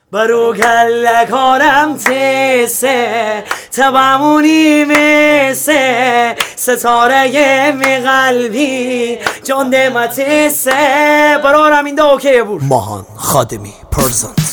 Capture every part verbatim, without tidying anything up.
برو گله کارم تیسه تبمونی میسه ستاره می قلبی جان دمتیسه برارم این ده اوکیه بور ماهان خادمی پرزنت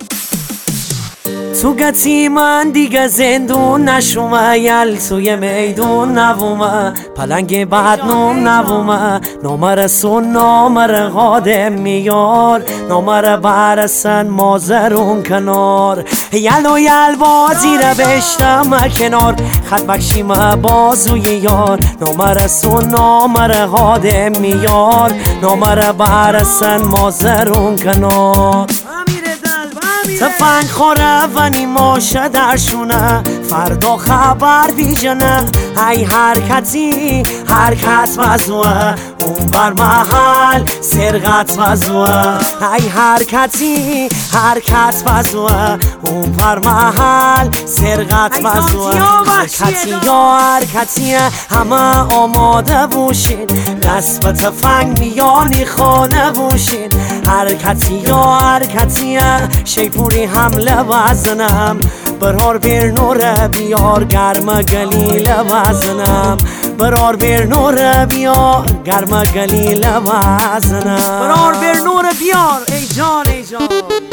تو گتی من دیگه زندون نشومه یل توی میدون نوومه پلنگ بدنوم نوومه نامر سون نامر قادم میار نامر برسن مازرون کنار یل و یل بازی رو بشتم کنار خط بکشیم بازوی یار نامر سون نامر قادم میار نامر برسن مازرون کنار تفنگ خوره و نیماشه درشونه فردا خبر بیجنه ای حرکتی حرکت وزوه اون بر محل سرقت وزوه ای حرکتی حرکت وزوه اون بر محل سرقت وزوه حرکتی یا حرکتی همه آماده بوشین دست به تفنگ میانی خانه بوشین حرکتی یا حرکتی شیپوری حمله وزنم برار بیر نور بیار گرم گلیل وزنم برار بیر نور بیار گرم گلیل وزنم برار بیر نور بیار ای جان ای جان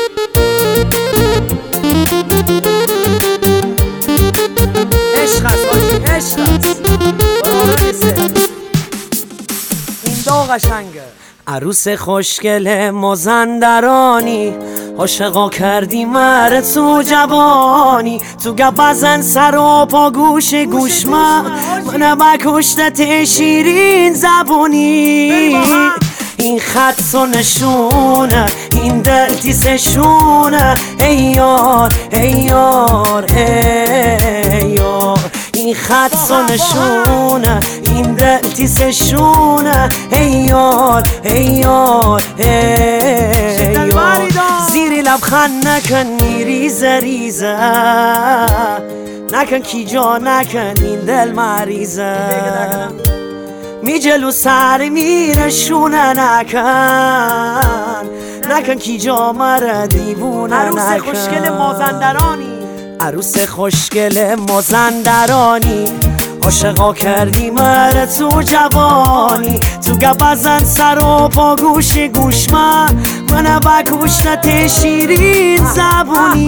عشق هست باشی عشق هست برار نیسه این دا قشنگه عروس خوشگل مازندرانی عاشقا کردی مر تو جوانی تو گپ بزن سر و پا گوش گوش من من بکشتت شیرین زبونی این خط و نشونه این دل تیسشونه ای یار ای یار ای یار این خط و نشونه این دل تیسشونه ای یار ای یار ای یار زیری لبخند نکن میریزه ریزه نکن کی جا نکن این دل مریزه می جلو سر میره شونه نکن نکن کی جا مره دیوونه نکن عروس خوشگل مازندرانی عروس خوشگل مازندرانی عاشقا کردی مر تو جوانی تو گپ بزن سر و پا گوش گوش من من بکشتت شیرین زبونی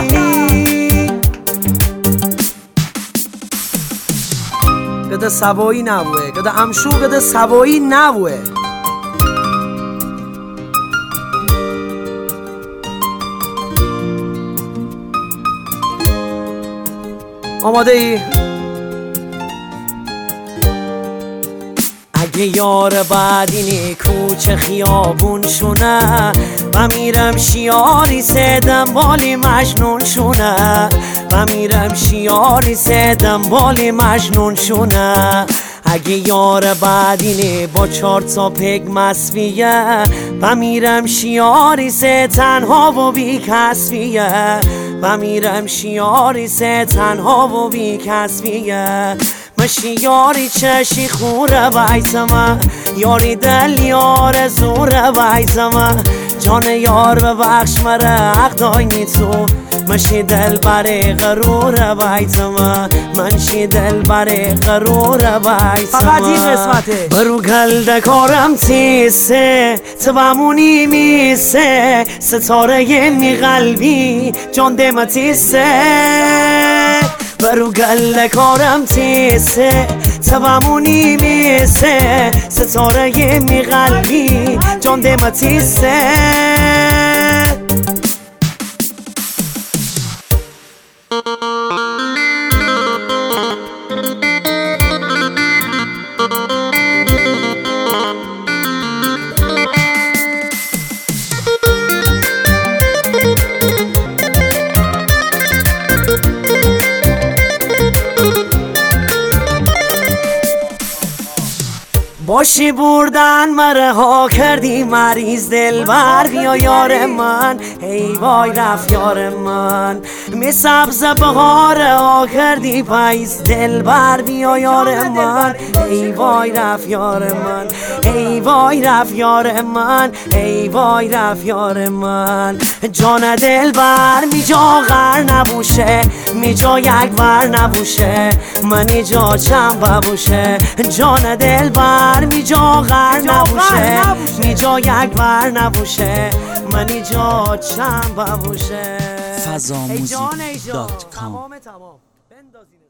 گده سوایی نبوه گده امشو گده سوایی نبوه آماده ای؟ اگه یار بعدینی کوچه خیابون شونه و میرم شیاری سدم بالی مجنون شونه و میرم شیاری سدم بالی مجنون شونه اگه یار بعدینی با چار تا پگ مسویه و میرم شیاری سه تنها و بی کسویه و میرم شیاری سه تنها و بی کسویه مشی یاری چشی خوره وایزمه یاری دل یار زوره وایزمه جان یار ببخش مره حق داینی تو مشی دل بره غروره وایزمه منشی دل بره غروره وایزمه فقط این قسمته برو گل دکارم تیسه تبمونی میسه ستاره می قلبی جان دمتیسه برو گل کارم تیسه تبمونی میسه ستاره می قلبی جان دمتیسه باشی بردن مره ها کردی مریض دلبر بیا یار من ای وای رفت یار من می سبز بهار ها کردی پاییز دلبر بیا یار من ای وای رفت یار من ای وای رفت یار من ای وای رفت یار من جان دلبر می جا غر نبوشه می جا یک بر نبوشه منی جا چند ببوشه جان دلبر می جا غر نبوشه می جا یک بر نبوشه منی جا چند ببوشه فضاموزیک دات کام